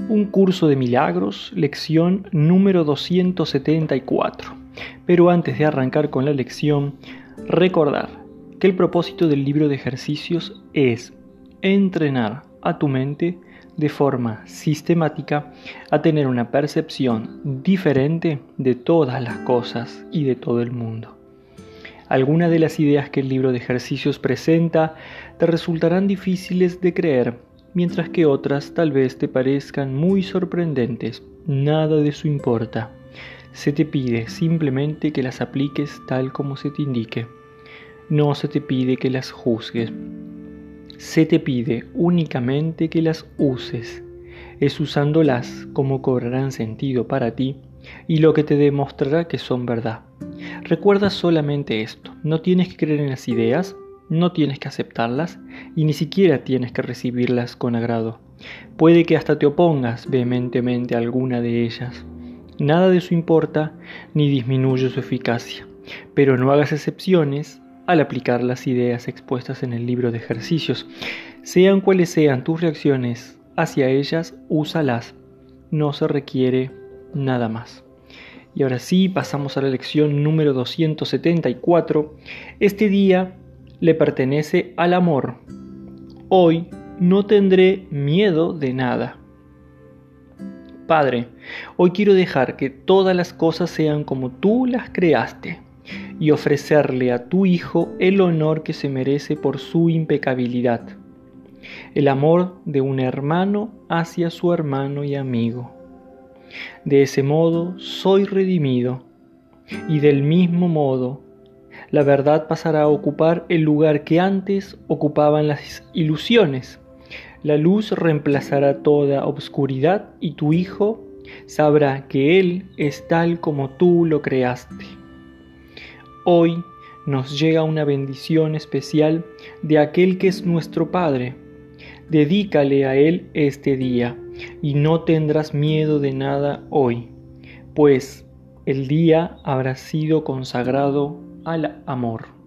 Un curso de milagros, lección número 274. Pero antes de arrancar con la lección, recordar que el propósito del libro de ejercicios es entrenar a tu mente de forma sistemática a tener una percepción diferente de todas las cosas y de todo el mundo. Algunas de las ideas que el libro de ejercicios presenta te resultarán difíciles de creer, mientras que otras tal vez te parezcan muy sorprendentes. Nada de eso importa. Se te pide simplemente que las apliques tal como se te indique. No se te pide que las juzgues. Se te pide únicamente que las uses. Es usándolas como cobrarán sentido para ti y lo que te demostrará que son verdad. Recuerda solamente esto: no tienes que creer en las ideas, no tienes que aceptarlas y ni siquiera tienes que recibirlas con agrado. Puede que hasta te opongas vehementemente a alguna de ellas. Nada de eso importa ni disminuye su eficacia, pero no hagas excepciones al aplicar las ideas expuestas en el libro de ejercicios. Sean cuales sean tus reacciones hacia ellas, úsalas. No se requiere nada más. Y ahora sí, pasamos a la lección número 274. Este día le pertenece al amor. Hoy no tendré miedo de nada. Padre, hoy quiero dejar que todas las cosas sean como tú las creaste y ofrecerle a tu Hijo el honor que se merece por su impecabilidad. El amor de un hermano hacia su hermano y amigo. De ese modo soy redimido, y del mismo modo la verdad pasará a ocupar el lugar que antes ocupaban las ilusiones. La luz reemplazará toda obscuridad y tu Hijo sabrá que Él es tal como tú lo creaste. Hoy nos llega una bendición especial de aquel que es nuestro Padre. Dedícale a Él este día y no tendrás miedo de nada hoy, pues el día habrá sido consagrado al amor.